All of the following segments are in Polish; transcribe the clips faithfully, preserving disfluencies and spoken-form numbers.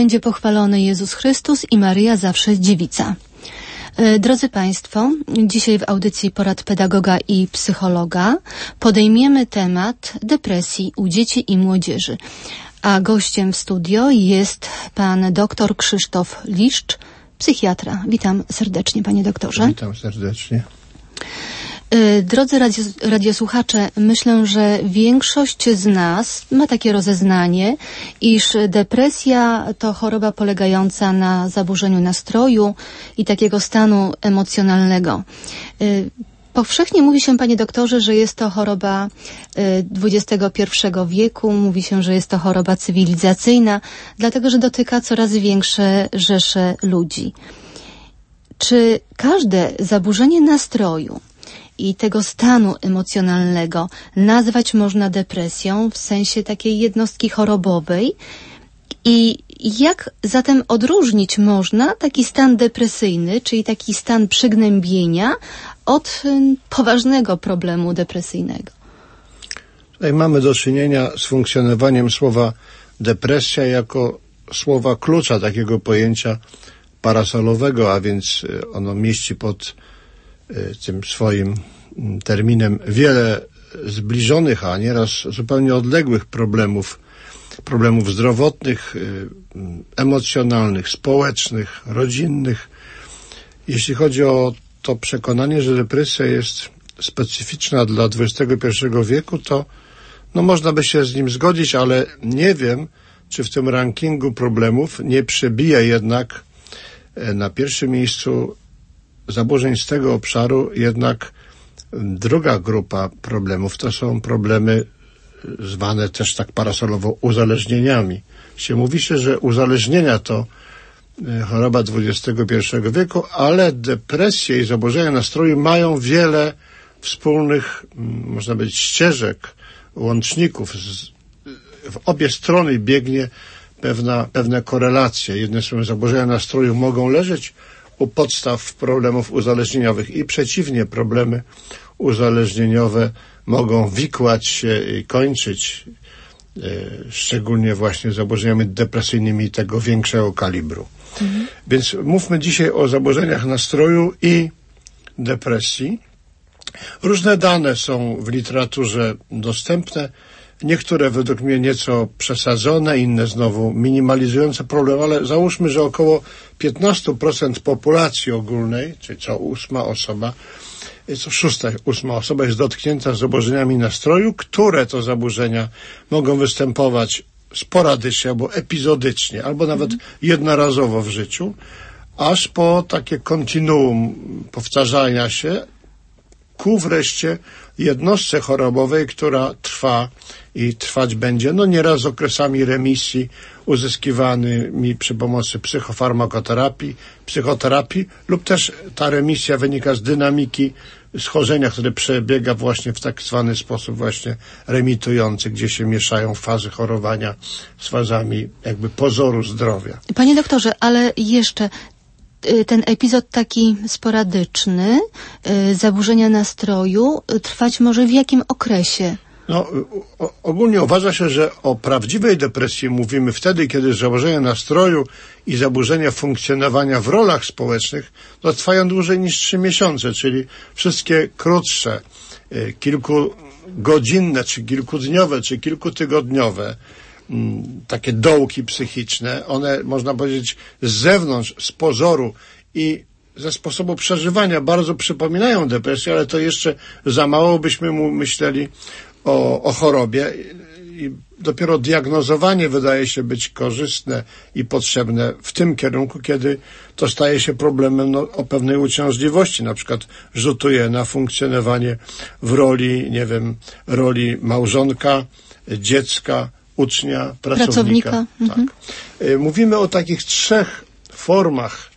będzie pochwalony Jezus Chrystus i Maryja zawsze dziewica. Drodzy Państwo, dzisiaj w audycji Porad Pedagoga i Psychologa podejmiemy temat depresji u dzieci i młodzieży. A gościem w studio jest pan doktor Krzysztof Liszcz, psychiatra. Witam serdecznie, panie doktorze. Witam serdecznie. Drodzy radio, radiosłuchacze, myślę, że większość z nas ma takie rozeznanie, iż depresja to choroba polegająca na zaburzeniu nastroju i takiego stanu emocjonalnego. Powszechnie mówi się, panie doktorze, że jest to choroba dwudziestego pierwszego wieku, mówi się, że jest to choroba cywilizacyjna, dlatego że dotyka coraz większe rzesze ludzi. Czy każde zaburzenie nastroju i tego stanu emocjonalnego nazwać można depresją w sensie takiej jednostki chorobowej? I jak zatem odróżnić można taki stan depresyjny, czyli taki stan przygnębienia, od poważnego problemu depresyjnego? Tutaj mamy do czynienia z funkcjonowaniem słowa depresja jako słowa klucza takiego pojęcia parasolowego, a więc ono mieści pod tym swoim terminem wiele zbliżonych, a nieraz zupełnie odległych problemów, problemów zdrowotnych, emocjonalnych, społecznych, rodzinnych. Jeśli chodzi o to przekonanie, że depresja jest specyficzna dla dwudziestego pierwszego wieku, to no można by się z nim zgodzić, ale nie wiem, czy w tym rankingu problemów nie przebija jednak na pierwszym miejscu zaburzeń z tego obszaru jednak druga grupa problemów. To są problemy zwane też tak parasolowo uzależnieniami. Się mówi się, że uzależnienia to choroba dwudziestego pierwszego wieku, ale depresje i zaburzenia nastroju mają wiele wspólnych, można powiedzieć, ścieżek, łączników. W obie strony biegnie pewna, pewne korelacje. Jedne są zaburzenia nastroju mogą leżeć u podstaw problemów uzależnieniowych i przeciwnie, problemy uzależnieniowe mogą wikłać się i kończyć e, szczególnie właśnie zaburzeniami depresyjnymi tego większego kalibru. Mhm. Więc mówmy dzisiaj o zaburzeniach nastroju i depresji. Różne dane są w literaturze dostępne. Niektóre według mnie nieco przesadzone, inne znowu minimalizujące problem, ale załóżmy, że około piętnaście procent populacji ogólnej, czyli co ósma osoba, co szósta, ósma osoba jest dotknięta zaburzeniami nastroju, które to zaburzenia mogą występować sporadycznie albo epizodycznie, albo nawet jednorazowo w życiu, aż po takie kontinuum powtarzania się ku wreszcie jednostce chorobowej, która trwa i trwać będzie, no nieraz z okresami remisji uzyskiwanymi przy pomocy psychofarmakoterapii, psychoterapii lub też ta remisja wynika z dynamiki schorzenia, które przebiega właśnie w tak zwany sposób właśnie remitujący, gdzie się mieszają fazy chorowania z fazami jakby pozoru zdrowia. Panie doktorze, ale jeszcze ten epizod taki sporadyczny, zaburzenia nastroju, trwać może w jakim okresie? No, o, ogólnie uważa się, że o prawdziwej depresji mówimy wtedy, kiedy zaburzenia nastroju i zaburzenia funkcjonowania w rolach społecznych no, trwają dłużej niż trzy miesiące, czyli wszystkie krótsze, y, kilkugodzinne, czy kilkudniowe, czy kilkutygodniowe m, takie dołki psychiczne, one, można powiedzieć, z zewnątrz, z pozoru i ze sposobu przeżywania bardzo przypominają depresję, ale to jeszcze za mało byśmy mu myśleli O, o chorobie i dopiero diagnozowanie wydaje się być korzystne i potrzebne w tym kierunku, kiedy to staje się problemem no, o pewnej uciążliwości, na przykład rzutuje na funkcjonowanie w roli, nie wiem, roli małżonka, dziecka, ucznia, pracownika. pracownika. Tak. Mhm. Mówimy o takich trzech formach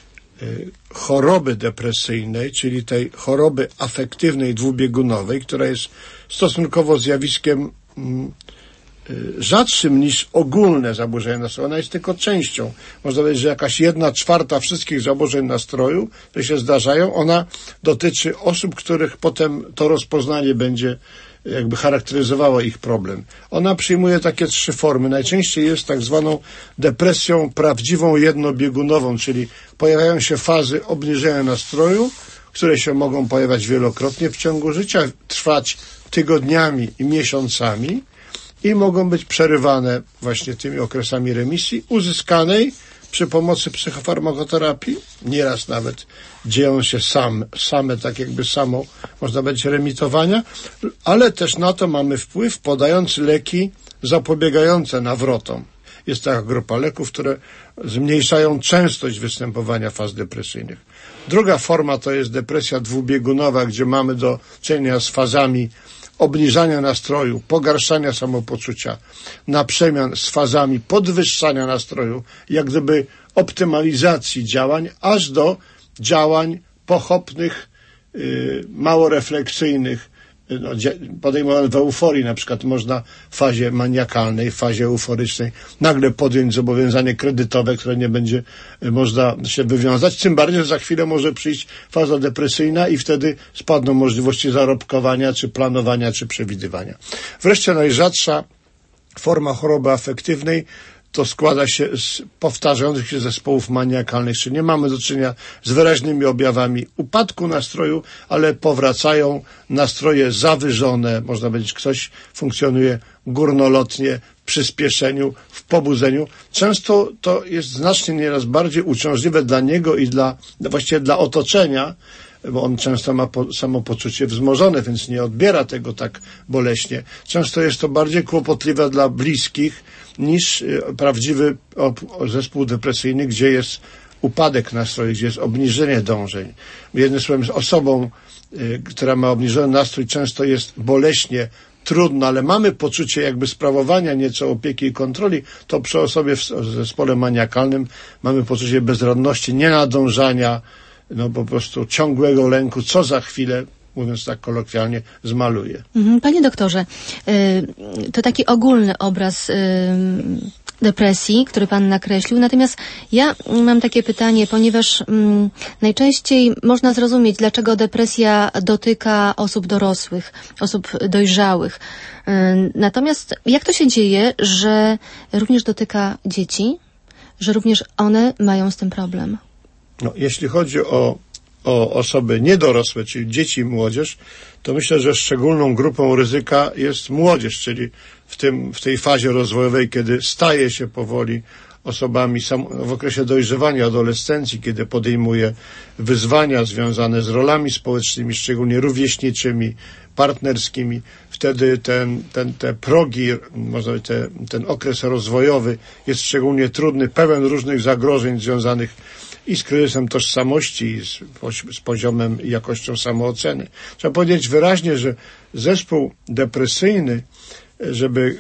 choroby depresyjnej, czyli tej choroby afektywnej dwubiegunowej, która jest stosunkowo zjawiskiem mm, rzadszym niż ogólne zaburzenia nastroju. Ona jest tylko częścią. Można powiedzieć, że jakaś jedna czwarta wszystkich zaburzeń nastroju, które się zdarzają, ona dotyczy osób, których potem to rozpoznanie będzie jakby charakteryzowała ich problem. Ona przyjmuje takie trzy formy. Najczęściej jest tak zwaną depresją prawdziwą jednobiegunową, czyli pojawiają się fazy obniżenia nastroju, które się mogą pojawiać wielokrotnie w ciągu życia, trwać tygodniami i miesiącami i mogą być przerywane właśnie tymi okresami remisji uzyskanej przy pomocy psychofarmakoterapii. Nieraz nawet dzieją się sam, same, tak jakby samo, można powiedzieć, remitowania, ale też na to mamy wpływ, podając leki zapobiegające nawrotom. Jest taka grupa leków, które zmniejszają częstość występowania faz depresyjnych. Druga forma to jest depresja dwubiegunowa, gdzie mamy do czynienia z fazami obniżania nastroju, pogarszania samopoczucia, na przemian z fazami podwyższania nastroju, jak gdyby optymalizacji działań, aż do działań pochopnych, yy, mało refleksyjnych, no, podejmowane w euforii. Na przykład można w fazie maniakalnej, w fazie euforycznej nagle podjąć zobowiązanie kredytowe, które nie będzie można się wywiązać, tym bardziej, że za chwilę może przyjść faza depresyjna i wtedy spadną możliwości zarobkowania, czy planowania, czy przewidywania. Wreszcie najrzadsza forma choroby afektywnej to składa się z powtarzających się zespołów maniakalnych, czyli nie mamy do czynienia z wyraźnymi objawami upadku nastroju, ale powracają nastroje zawyżone, można powiedzieć, ktoś funkcjonuje górnolotnie, w przyspieszeniu, w pobudzeniu. Często to jest znacznie nieraz bardziej uciążliwe dla niego i dla, właściwie dla otoczenia, bo on często ma po, samopoczucie wzmożone, więc nie odbiera tego tak boleśnie. Często jest to bardziej kłopotliwe dla bliskich niż prawdziwy zespół depresyjny, gdzie jest upadek nastroju, gdzie jest obniżenie dążeń. Jednym słowem, z osobą, y, która ma obniżony nastrój, często jest boleśnie, trudno, ale mamy poczucie jakby sprawowania nieco opieki i kontroli, to przy osobie w zespole maniakalnym mamy poczucie bezradności, nienadążania, no po prostu ciągłego lęku, co za chwilę, mówiąc tak kolokwialnie, zmaluje. Panie doktorze, to taki ogólny obraz depresji, który pan nakreślił. Natomiast ja mam takie pytanie, ponieważ najczęściej można zrozumieć, dlaczego depresja dotyka osób dorosłych, osób dojrzałych. Natomiast jak to się dzieje, że również dotyka dzieci, że również one mają z tym problem? No, jeśli chodzi o, o osoby niedorosłe, czyli dzieci i młodzież, to myślę, że szczególną grupą ryzyka jest młodzież, czyli w tym, w tej fazie rozwojowej, kiedy staje się powoli osobami sam, w okresie dojrzewania, adolescencji, kiedy podejmuje wyzwania związane z rolami społecznymi, szczególnie rówieśniczymi, partnerskimi. Wtedy ten, ten, te progi, można powiedzieć, te, ten okres rozwojowy jest szczególnie trudny, pełen różnych zagrożeń związanych i z kryzysem tożsamości, i z, z poziomem i jakością samooceny. Trzeba powiedzieć wyraźnie, że zespół depresyjny, żeby,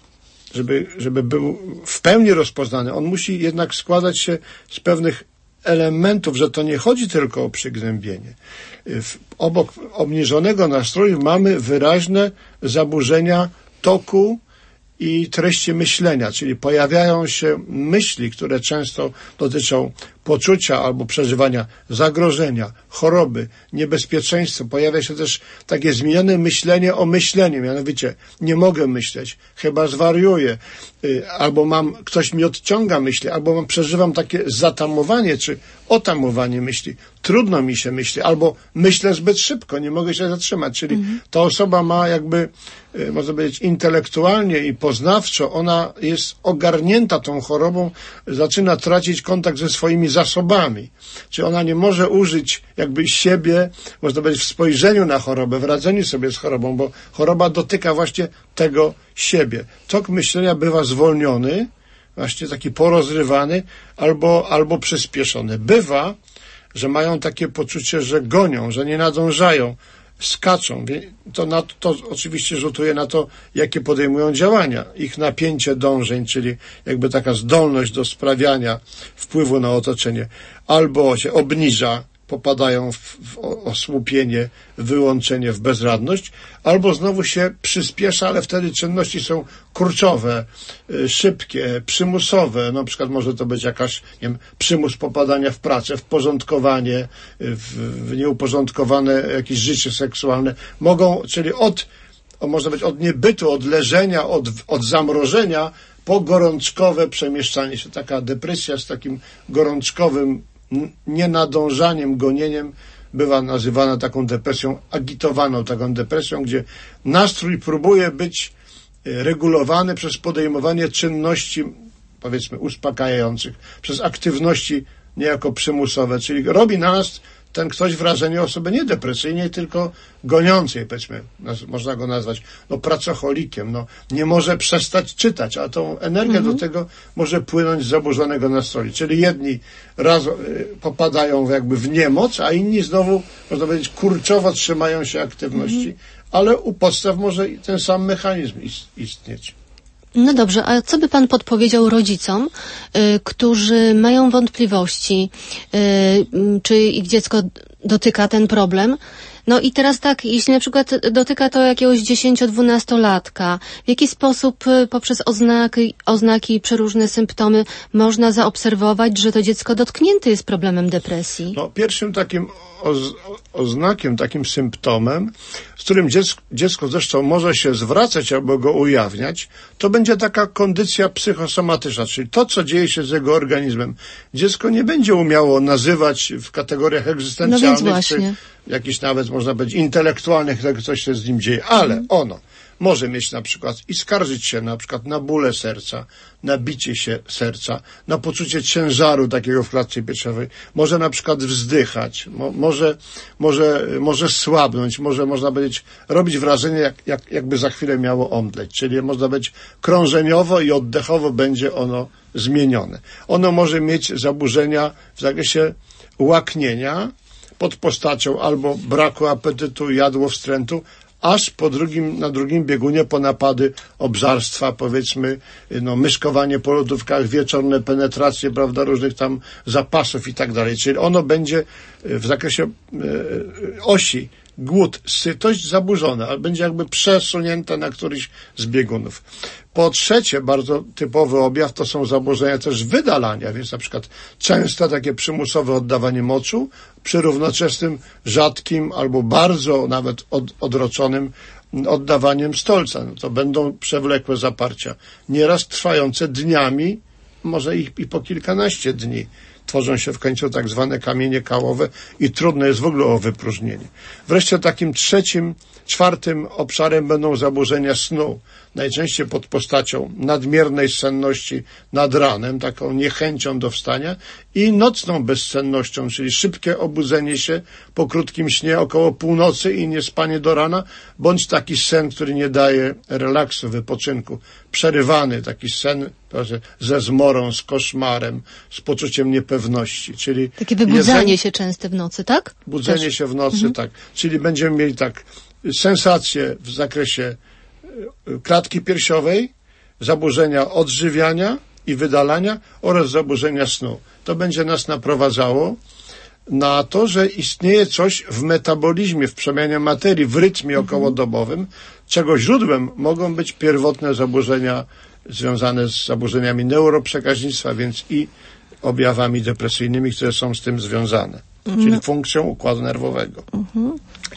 żeby, żeby był w pełni rozpoznany, on musi jednak składać się z pewnych elementów, że to nie chodzi tylko o przygnębienie. W, obok obniżonego nastroju mamy wyraźne zaburzenia toku i treści myślenia, czyli pojawiają się myśli, które często dotyczą poczucia albo przeżywania zagrożenia, choroby, niebezpieczeństwa. Pojawia się też takie zmienione myślenie o myśleniu, mianowicie nie mogę myśleć, chyba zwariuję, albo mam, ktoś mi odciąga myśli, albo mam, przeżywam takie zatamowanie czy otamowanie myśli, trudno mi się myśli, albo myślę zbyt szybko, nie mogę się zatrzymać, czyli mhm. ta osoba ma jakby, można powiedzieć, intelektualnie i poznawczo, ona jest ogarnięta tą chorobą, zaczyna tracić kontakt ze swoimi zasobami. Czyli ona nie może użyć jakby siebie, można powiedzieć, w spojrzeniu na chorobę, w radzeniu sobie z chorobą, bo choroba dotyka właśnie tego siebie. Tok myślenia bywa zwolniony, właśnie taki porozrywany, albo, albo przyspieszony. Bywa, że mają takie poczucie, że gonią, że nie nadążają, skaczą. To, na, to oczywiście rzutuje na to, jakie podejmują działania. Ich napięcie dążeń, czyli jakby taka zdolność do sprawiania wpływu na otoczenie, albo się obniża, popadają w, w osłupienie, wyłączenie, w bezradność, albo znowu się przyspiesza, ale wtedy czynności są kurczowe, szybkie, przymusowe. Na przykład może to być jakaś, nie wiem, przymus popadania w pracę, w porządkowanie, w, w nieuporządkowane jakieś życie seksualne. Mogą, czyli od o, można być od niebytu, od leżenia, od, od zamrożenia po gorączkowe przemieszczanie się. Taka depresja z takim gorączkowym nienadążaniem, gonieniem bywa nazywana taką depresją agitowaną, taką depresją, gdzie nastrój próbuje być regulowany przez podejmowanie czynności, powiedzmy, uspokajających, przez aktywności niejako przymusowe, czyli robi na nas ten ktoś wrażenie osoby nie depresyjnej, tylko goniącej, powiedzmy, można go nazwać, no, pracocholikiem, no, nie może przestać czytać, a tą energię mhm. do tego może płynąć z zaburzonego nastroju. Czyli jedni raz y, popadają jakby w niemoc, a inni znowu, można powiedzieć, kurczowo trzymają się aktywności, mhm. ale u podstaw może ten sam mechanizm ist, istnieć. No dobrze, a co by pan podpowiedział rodzicom, y, którzy mają wątpliwości, y, czy ich dziecko dotyka ten problem? No i teraz tak, jeśli na przykład dotyka to jakiegoś dziesięcio-dwunastolatka, w jaki sposób y, poprzez oznaki, oznaki i przeróżne symptomy można zaobserwować, że to dziecko dotknięte jest problemem depresji? No, pierwszym takim oz, oznakiem, takim symptomem, z którym dziecko, dziecko zresztą może się zwracać albo go ujawniać, to będzie taka kondycja psychosomatyczna, czyli to, co dzieje się z jego organizmem. Dziecko nie będzie umiało nazywać w kategoriach egzystencjalnych, no czy jakichś nawet, można powiedzieć, intelektualnych, jak coś się z nim dzieje, ale mm. ono może mieć na przykład i skarżyć się na przykład na bóle serca, na bicie się serca, na poczucie ciężaru takiego w klatce piersiowej. Może na przykład wzdychać, mo, może, może, może słabnąć, może, można powiedzieć, robić wrażenie, jak, jak, jakby za chwilę miało omdleć. Czyli można być krążeniowo i oddechowo będzie ono zmienione. Ono może mieć zaburzenia w zakresie łaknienia pod postacią albo braku apetytu, jadłowstrętu, aż po drugim, na drugim biegunie po napady obżarstwa, powiedzmy, no, myszkowanie po lodówkach, wieczorne penetracje, prawda, różnych tam zapasów i tak dalej. Czyli ono będzie w zakresie e, osi głód, sytość zaburzona, ale będzie jakby przesunięte na któryś z biegunów. Po trzecie, bardzo typowy objaw to są zaburzenia też wydalania, więc na przykład częste takie przymusowe oddawanie moczu przy równoczesnym rzadkim albo bardzo nawet od, odroczonym oddawaniem stolca. No to będą przewlekłe zaparcia, nieraz trwające dniami, może ich i po kilkanaście dni. Tworzą się w końcu tak zwane kamienie kałowe i trudno jest w ogóle o wypróżnienie. Wreszcie takim trzecim, czwartym obszarem będą zaburzenia snu. Najczęściej pod postacią nadmiernej senności nad ranem, taką niechęcią do wstania i nocną bezsennością, czyli szybkie obudzenie się po krótkim śnie około północy i niespanie do rana, bądź taki sen, który nie daje relaksu, wypoczynku. Przerywany taki sen ze zmorą, z koszmarem, z poczuciem niepewności. Czyli takie wybudzanie jedzenie, się częste w nocy, tak? Budzenie Też. się w nocy, mhm. tak. Czyli będziemy mieli tak sensacje w zakresie klatki piersiowej, zaburzenia odżywiania i wydalania oraz zaburzenia snu. To będzie nas naprowadzało na to, że istnieje coś w metabolizmie, w przemianie materii, w rytmie mhm. okołodobowym, czego źródłem mogą być pierwotne zaburzenia związane z zaburzeniami neuroprzekaźnictwa, więc i objawami depresyjnymi, które są z tym związane, mhm. czyli funkcją układu nerwowego. Mhm.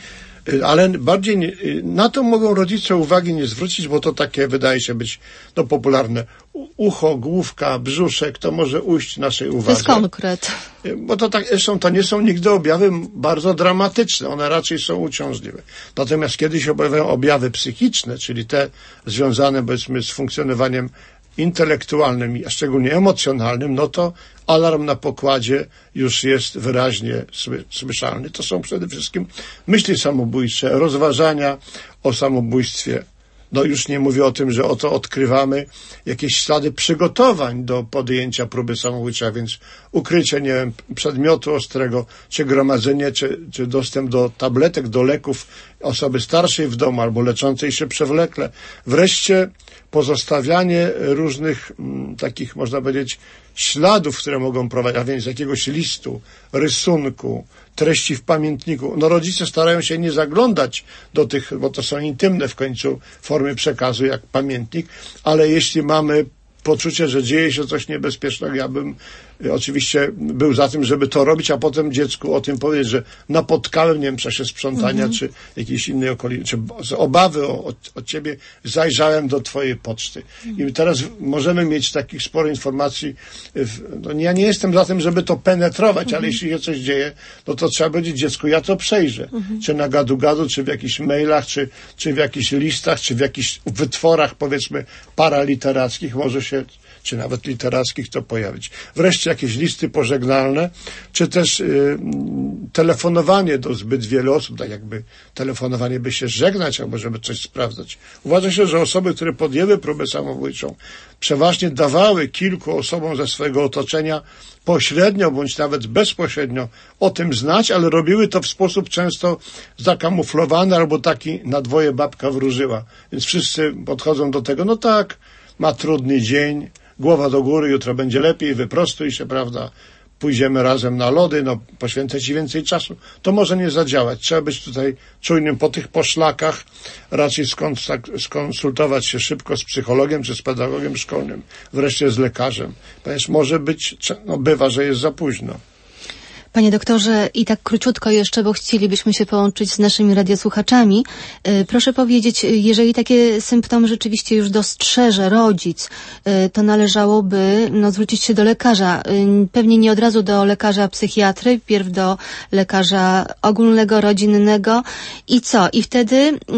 Ale bardziej nie, na to mogą rodzice uwagi nie zwrócić, bo to takie wydaje się być no, popularne. Ucho, główka, brzuszek, to może ujść naszej uwadze. To jest konkret. Bo to tak, zresztą to nie są nigdy objawy bardzo dramatyczne, one raczej są uciążliwe. Natomiast kiedy się pojawiają objawy psychiczne, czyli te związane powiedzmy z funkcjonowaniem intelektualnym, a szczególnie emocjonalnym, no to alarm na pokładzie już jest wyraźnie słyszalny. To są przede wszystkim myśli samobójcze, rozważania o samobójstwie. No już nie mówię o tym, że oto odkrywamy jakieś ślady przygotowań do podjęcia próby samobójczej, więc ukrycie, nie wiem, przedmiotu ostrego, czy gromadzenie, czy, czy dostęp do tabletek, do leków osoby starszej w domu albo leczącej się przewlekle. Wreszcie pozostawianie różnych m, takich, można powiedzieć, śladów, które mogą prowadzić, a więc jakiegoś listu, rysunku, treści w pamiętniku. No rodzice starają się nie zaglądać do tych, bo to są intymne w końcu formy przekazu, jak pamiętnik, ale jeśli mamy poczucie, że dzieje się coś niebezpiecznego, ja bym oczywiście był za tym, żeby to robić, a potem dziecku o tym powiedzieć, że napotkałem, nie wiem, w czasie sprzątania, mm-hmm. czy jakiejś innej okolicy, czy z obawy o, o, o ciebie zajrzałem do twojej poczty. Mm-hmm. I teraz możemy mieć takich sporo informacji. No, ja nie jestem za tym, żeby to penetrować, mm-hmm. ale jeśli się coś dzieje, no to trzeba powiedzieć dziecku, ja to przejrzę. Mm-hmm. Czy na gadu-gadu, czy w jakichś mailach, czy, czy w jakichś listach, czy w jakichś wytworach, powiedzmy, paraliterackich może się, czy nawet literackich to pojawić. Wreszcie jakieś listy pożegnalne, czy też y, telefonowanie do zbyt wielu osób, tak jakby telefonowanie by się żegnać, albo żeby coś sprawdzać. Uważa się, że osoby, które podjęły próbę samobójczą, przeważnie dawały kilku osobom ze swojego otoczenia pośrednio, bądź nawet bezpośrednio o tym znać, ale robiły to w sposób często zakamuflowany, albo taki na dwoje babka wróżyła. Więc wszyscy podchodzą do tego, no tak, ma trudny dzień, głowa do góry, jutro będzie lepiej, wyprostuj się, prawda, pójdziemy razem na lody, no poświęcę ci więcej czasu. To może nie zadziałać. Trzeba być tutaj czujnym po tych poszlakach, raczej skonsultować się szybko z psychologiem czy z pedagogiem szkolnym, wreszcie z lekarzem. Ponieważ może być, no bywa, że jest za późno. Panie doktorze, i tak króciutko jeszcze, bo chcielibyśmy się połączyć z naszymi radiosłuchaczami. Proszę powiedzieć, jeżeli takie symptomy rzeczywiście już dostrzeże rodzic, to należałoby no, zwrócić się do lekarza. Pewnie nie od razu do lekarza psychiatry, pierw do lekarza ogólnego, rodzinnego. I co? I wtedy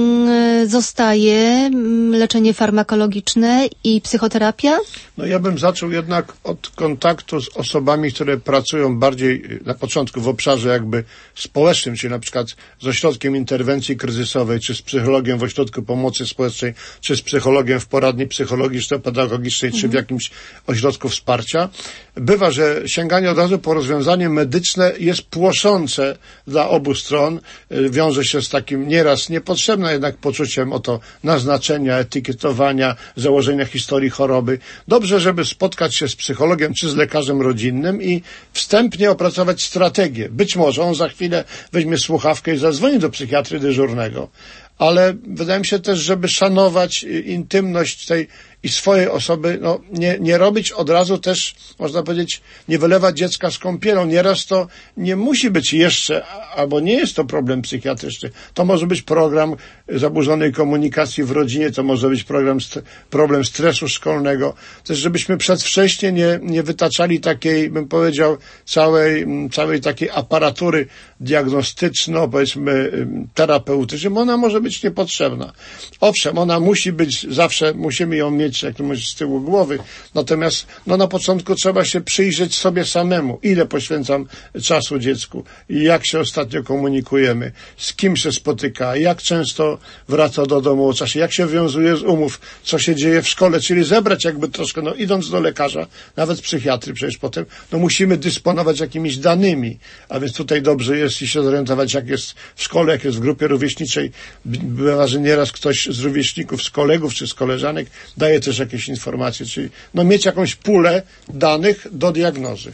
mm, zostaje leczenie farmakologiczne i psychoterapia? No ja bym zaczął jednak od kontaktu z osobami, które pracują bardziej na początku w obszarze jakby społecznym, czyli na przykład z ośrodkiem interwencji kryzysowej, czy z psychologiem w ośrodku pomocy społecznej, czy z psychologiem w poradni psychologiczno-pedagogicznej, mhm. czy w jakimś ośrodku wsparcia. Bywa, że sięganie od razu po rozwiązanie medyczne jest płoszące dla obu stron. Wiąże się z takim nieraz niepotrzebnym jednak poczuciem oto naznaczenia, etykietowania, założenia historii choroby. Dobrze, żeby spotkać się z psychologiem czy z lekarzem rodzinnym i wstępnie opracować strategię. Być może on za chwilę weźmie słuchawkę i zadzwoni do psychiatry dyżurnego, ale wydaje mi się też, żeby szanować intymność tej i swojej osoby, no nie, nie robić od razu też, można powiedzieć, nie wylewać dziecka z kąpielą. Nieraz to nie musi być jeszcze, albo nie jest to problem psychiatryczny. To może być program zaburzonej komunikacji w rodzinie, to może być program, problem stresu szkolnego. Też żebyśmy przedwcześnie nie, nie wytaczali takiej, bym powiedział, całej, całej takiej aparatury diagnostyczno, powiedzmy, terapeutycznej, bo ona może być niepotrzebna. Owszem, ona musi być, zawsze musimy ją mieć jakąś z tyłu głowy, natomiast no na początku trzeba się przyjrzeć sobie samemu, ile poświęcam czasu dziecku, jak się ostatnio komunikujemy, z kim się spotyka, jak często wraca do domu o czasie, jak się wiązuje z umów, co się dzieje w szkole, czyli zebrać jakby troszkę, no idąc do lekarza, nawet psychiatry przecież potem, no musimy dysponować jakimiś danymi, a więc tutaj dobrze jest i się zorientować, jak jest w szkole, jak jest w grupie rówieśniczej. Bywa, że nieraz ktoś z rówieśników, z kolegów czy z koleżanek daje też jakieś informacje, czyli no mieć jakąś pulę danych do diagnozy.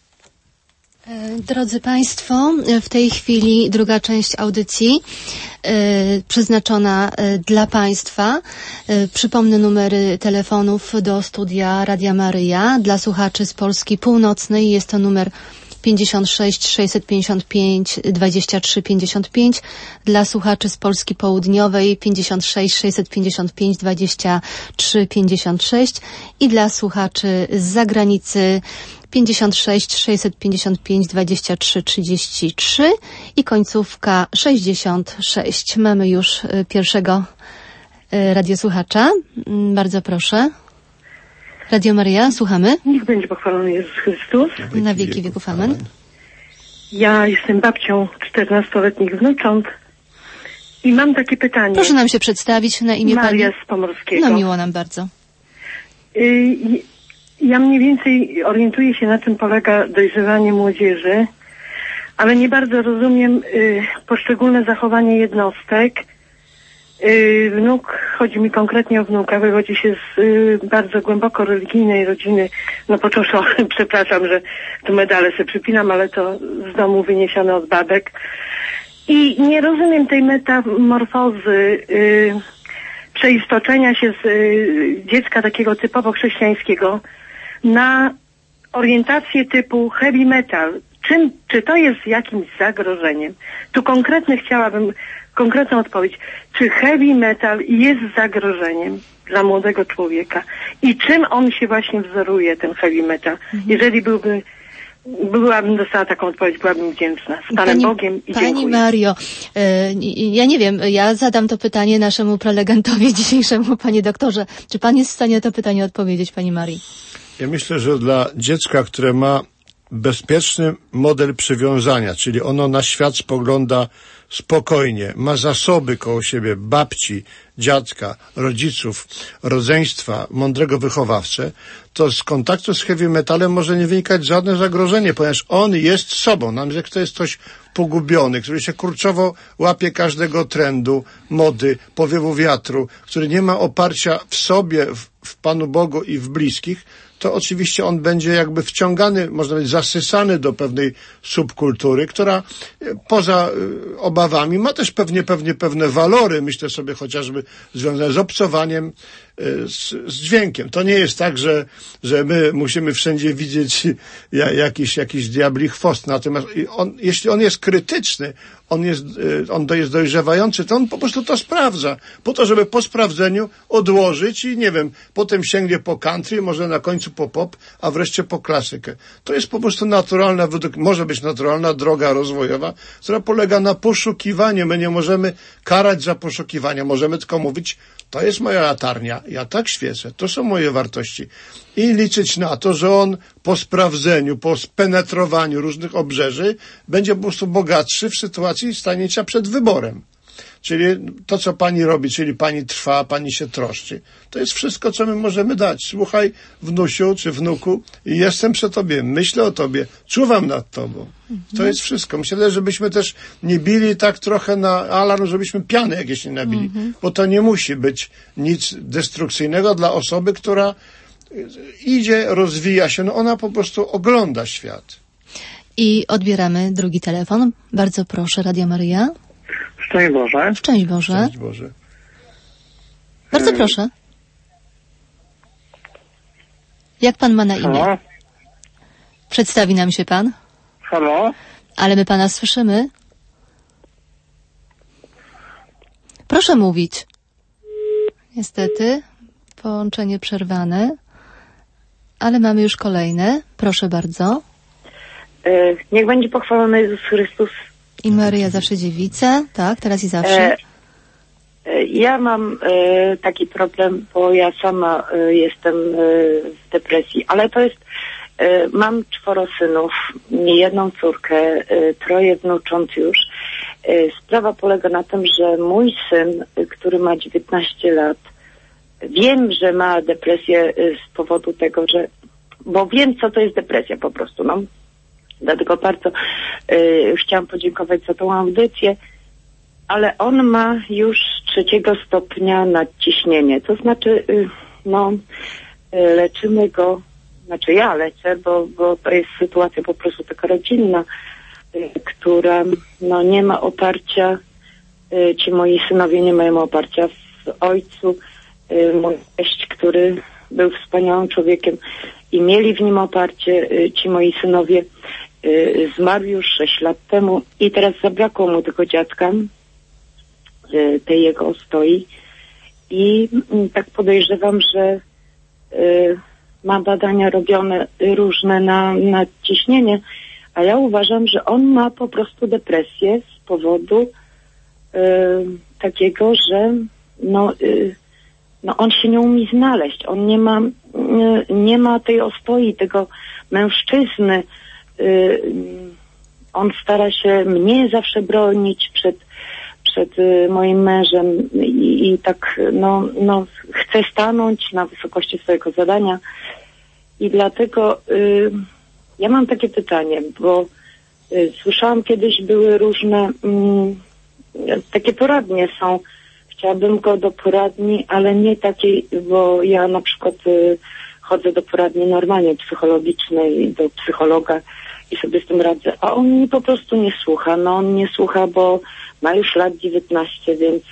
Drodzy Państwo, w tej chwili druga część audycji y, przeznaczona y, dla Państwa. Y, przypomnę numery telefonów do studia Radia Maryja. Dla słuchaczy z Polski Północnej jest to numer pięćdziesiąt sześć sześćset pięćdziesiąt pięć dwadzieścia trzy pięćdziesiąt pięć, dla słuchaczy z Polski Południowej pięćdziesiąt sześć sześćset pięćdziesiąt pięć dwadzieścia trzy pięćdziesiąt sześć i dla słuchaczy z zagranicy pięćdziesiąt sześć sześćset pięćdziesiąt pięć dwadzieścia trzy trzydzieści trzy i końcówka sześćdziesiąt sześć. Mamy już pierwszego radiosłuchacza. Bardzo proszę. Radio Maryja, słuchamy. Niech będzie pochwalony Jezus Chrystus. Na wieki wieków amen. Ja jestem babcią czternastoletnich wnucząt i mam takie pytanie. Proszę nam się przedstawić na imię Maria pani. z Pomorskiego. No miło nam bardzo. Y, ja mniej więcej orientuję się, na czym polega dojrzewanie młodzieży, ale nie bardzo rozumiem y, poszczególne zachowanie jednostek. Yy, wnuk, chodzi mi konkretnie o wnuka, wywodzi się z yy, bardzo głęboko religijnej rodziny, no począwszy, przepraszam, że tu medale sobie przypinam, ale to z domu wyniesione od babek. I nie rozumiem tej metamorfozy, yy, przeistoczenia się z yy, dziecka takiego typowo chrześcijańskiego na orientację typu heavy metal. Czym, czy to jest jakimś zagrożeniem? Tu konkretnie chciałabym, konkretną odpowiedź. Czy heavy metal jest zagrożeniem dla młodego człowieka? I czym on się właśnie wzoruje, ten heavy metal? Mhm. Jeżeli byłby, byłabym dostała taką odpowiedź, byłabym wdzięczna. Z Panem Pani, Bogiem i Pani dziękuję. Mario, e, ja nie wiem, ja zadam to pytanie naszemu prelegentowi dzisiejszemu, panie doktorze. Czy pan jest w stanie na to pytanie odpowiedzieć, pani Marii? Ja myślę, że dla dziecka, które ma bezpieczny model przywiązania, czyli ono na świat spogląda spokojnie, ma zasoby koło siebie, babci, dziadka, rodziców, rodzeństwa, mądrego wychowawcę, to z kontaktu z heavy metalem może nie wynikać żadne zagrożenie, ponieważ on jest sobą. Nam jak to jest ktoś pogubiony, który się kurczowo łapie każdego trendu, mody, powiewu wiatru, który nie ma oparcia w sobie, w, w Panu Bogu i w bliskich, to oczywiście on będzie jakby wciągany, można powiedzieć, zasysany do pewnej subkultury, która poza obawami ma też pewnie, pewnie pewne walory, myślę sobie chociażby związane z obcowaniem z, z dźwiękiem. To nie jest tak, że, że my musimy wszędzie widzieć jakiś, jakiś diabli chwost. Natomiast on, jeśli on jest krytyczny, on jest, on jest dojrzewający, to on po prostu to sprawdza. Po to, żeby po sprawdzeniu odłożyć i nie wiem, potem sięgnie po country, może na końcu po pop, a wreszcie po klasykę. To jest po prostu naturalna, może być naturalna droga rozwojowa, która polega na poszukiwaniu. My nie możemy karać za poszukiwania. Możemy tylko mówić, to jest moja latarnia, ja tak świecę, to są moje wartości. I liczyć na to, że on po sprawdzeniu, po spenetrowaniu różnych obrzeży będzie po prostu bogatszy w sytuacji stanięcia przed wyborem. Czyli to, co pani robi, czyli pani trwa, pani się troszczy. To jest wszystko, co my możemy dać. Słuchaj, wnusiu czy wnuku, jestem przy tobie, myślę o tobie, czuwam nad tobą. To jest wszystko. Myślę, żebyśmy też nie bili tak trochę na alarm, żebyśmy piany jakieś nie nabili. Mhm. Bo to nie musi być nic destrukcyjnego dla osoby, która idzie, rozwija się. No ona po prostu ogląda świat. I odbieramy drugi telefon. Bardzo proszę, Radio Maryja. Szczęść Boże. Szczęść Boże. Szczęść Boże. Bardzo proszę. Jak pan ma na imię? Halo? Przedstawi nam się pan. Halo? Ale my pana słyszymy. Proszę mówić. Niestety, połączenie przerwane, ale mamy już kolejne. Proszę bardzo. E, niech będzie pochwalony Jezus Chrystus. I Maryja zawsze dziewica, tak, teraz i zawsze. E, e, ja mam e, taki problem, bo ja sama e, jestem e, w depresji, ale to jest, e, mam czworo synów, jedną córkę, e, troje wnucząt już. E, sprawa polega na tym, że mój syn, e, który ma dziewiętnaście lat, wiem, że ma depresję e, z powodu tego, że, bo wiem, co to jest depresja po prostu, no. Dlatego bardzo y, chciałam podziękować za tą audycję, ale on ma już trzeciego stopnia nadciśnienie. To znaczy, y, no, y, leczymy go, znaczy ja leczę, bo, bo to jest sytuacja po prostu taka rodzinna, y, która no, nie ma oparcia, y, ci moi synowie nie mają oparcia w ojcu. Y, mój teść, który był wspaniałym człowiekiem i mieli w nim oparcie, y, ci moi synowie, zmarł już sześć lat temu i teraz zabrakło mu tego dziadka, tej jego ostoi i tak podejrzewam, że ma badania robione różne na, na ciśnienie, a ja uważam, że on ma po prostu depresję z powodu takiego, że no, no on się nie umie znaleźć, on nie ma, nie ma tej ostoi, tego mężczyzny. On stara się mnie zawsze bronić przed, przed moim mężem i, i tak no, no chce stanąć na wysokości swojego zadania i dlatego y, ja mam takie pytanie, bo y, słyszałam kiedyś, były różne y, takie poradnie są, chciałabym go do poradni, ale nie takiej, bo ja na przykład y, chodzę do poradni normalnie psychologicznej, do psychologa i sobie z tym radzę, a on mnie po prostu nie słucha. No on nie słucha, bo ma już lat dziewiętnaście, więc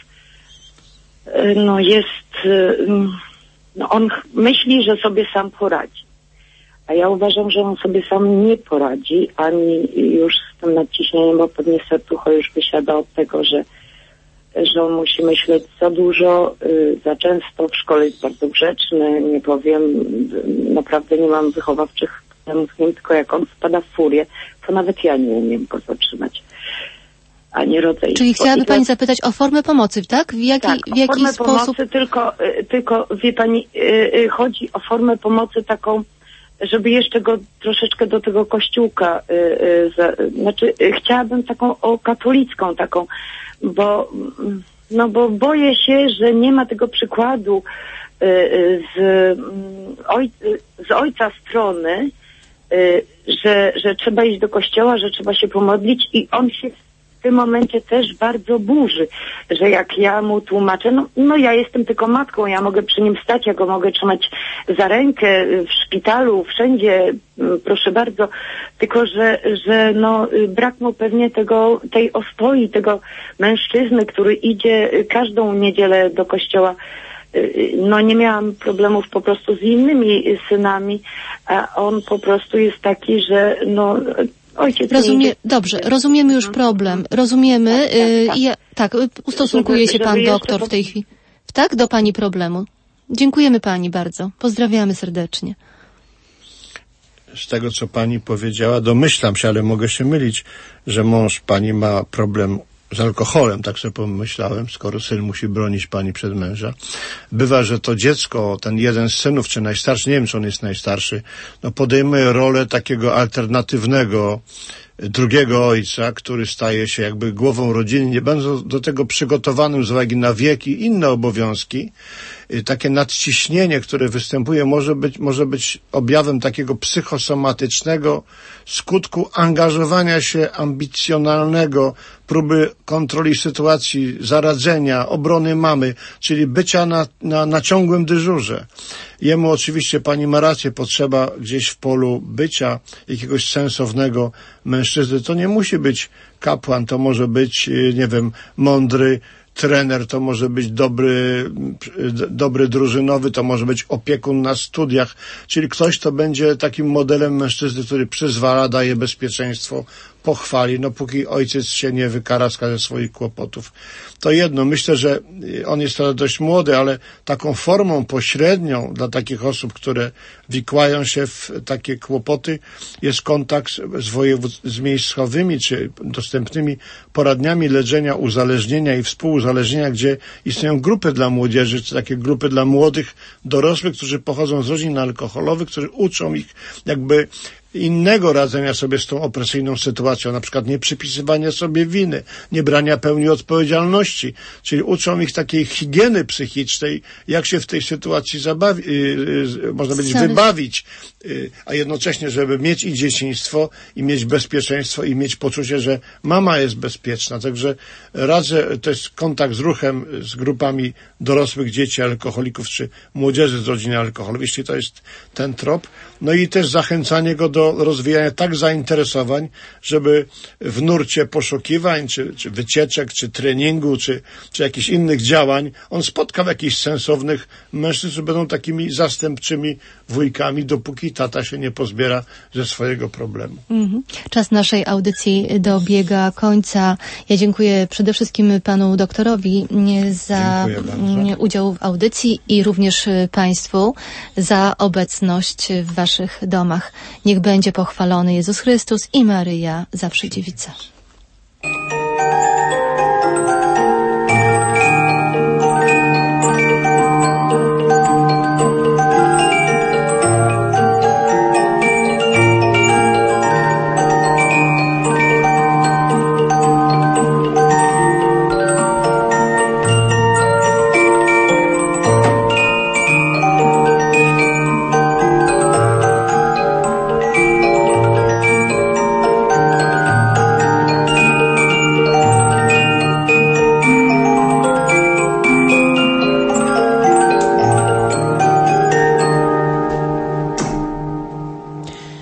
no jest, no on myśli, że sobie sam poradzi. A ja uważam, że on sobie sam nie poradzi, ani już z tym nadciśnieniem, bo pewnie serducho już wysiada od tego, że, że on musi myśleć za dużo, y, za często. W szkole jest bardzo grzeczny, nie powiem, y, naprawdę nie mam wychowawczych problemów z nim, tylko jak on wpada w furię, to nawet ja nie umiem go zatrzymać. A nie rodzeństwo. Czyli chciałaby I Pani to... zapytać o formę pomocy, tak? W jaki, tak, w jaki o formę sposób? Pomocy, tylko, y, tylko wie Pani, y, y, chodzi o formę pomocy taką, żeby jeszcze go troszeczkę do tego kościółka, y, y, za, znaczy y, chciałabym taką o katolicką taką, bo no bo boję się, że nie ma tego przykładu y, y, z, y, oj, z ojca strony, y, że, że trzeba iść do kościoła, że trzeba się pomodlić i on się w tym momencie też bardzo burzy, że jak ja mu tłumaczę, no, no ja jestem tylko matką, ja mogę przy nim stać, ja go mogę trzymać za rękę w szpitalu, wszędzie, proszę bardzo, tylko że, że no brak mu pewnie tego, tej ostoi, tego mężczyzny, który idzie każdą niedzielę do kościoła. No nie miałam problemów po prostu z innymi synami, a on po prostu jest taki, że no ojciec Rozumie, nie... Dobrze, rozumiemy już problem. Rozumiemy. Tak, tak, tak. Ja, tak ustosunkuje się żeby, pan żeby doktor po... w tej chwili. Tak, do pani problemu. Dziękujemy pani bardzo. Pozdrawiamy serdecznie. Z tego, co pani powiedziała, domyślam się, ale mogę się mylić, że mąż pani ma problem z alkoholem, tak sobie pomyślałem, skoro syn musi bronić pani przed męża. Bywa, że to dziecko, ten jeden z synów, czy najstarszy, nie wiem, czy on jest najstarszy, no podejmuje rolę takiego alternatywnego drugiego ojca, który staje się jakby głową rodziny, nie będąc do tego przygotowanym z uwagi na wiek i inne obowiązki. Takie nadciśnienie, które występuje, może być, może być objawem takiego psychosomatycznego skutku angażowania się ambicjonalnego, próby kontroli sytuacji, zaradzenia, obrony mamy, czyli bycia na, na, na ciągłym dyżurze. Jemu oczywiście, pani ma rację, potrzeba gdzieś w polu bycia jakiegoś sensownego mężczyzny. To nie musi być kapłan, to może być, nie wiem, mądry trener, to może być dobry, dobry drużynowy, to może być opiekun na studiach, czyli ktoś, kto będzie takim modelem mężczyzny, który przyzwala, daje bezpieczeństwo, pochwali, no póki ojciec się nie wykaraska ze swoich kłopotów. To jedno, myślę, że on jest teraz dość młody, ale taką formą pośrednią dla takich osób, które wikłają się w takie kłopoty, jest kontakt z, wojewód- z miejscowymi czy dostępnymi poradniami leczenia uzależnienia i współuzależnienia, gdzie istnieją grupy dla młodzieży, czy takie grupy dla młodych dorosłych, którzy pochodzą z rodzin alkoholowych, którzy uczą ich jakby innego radzenia sobie z tą opresyjną sytuacją, na przykład nie przypisywania sobie winy, nie brania pełni odpowiedzialności, czyli uczą ich takiej higieny psychicznej, jak się w tej sytuacji zabawi, yy, można powiedzieć, Sorry. wybawić, yy, a jednocześnie, żeby mieć i dzieciństwo, i mieć bezpieczeństwo, i mieć poczucie, że mama jest bezpieczna. Także radzę, to jest kontakt z ruchem, z grupami dorosłych dzieci alkoholików, czy młodzieży z rodziny alkoholowej, jeśli to jest ten trop. No i też zachęcanie go do rozwijania tak zainteresowań, żeby w nurcie poszukiwań, czy, czy wycieczek, czy treningu, czy, czy jakichś innych działań, on spotkał jakichś sensownych mężczyzn, którzy będą takimi zastępczymi wujkami, dopóki tata się nie pozbiera ze swojego problemu. Mhm. Czas naszej audycji dobiega końca. Ja dziękuję przede wszystkim panu doktorowi za udział w audycji i również państwu za obecność w waszych domach. Niech będzie pochwalony Jezus Chrystus i Maryja, zawsze dziewica.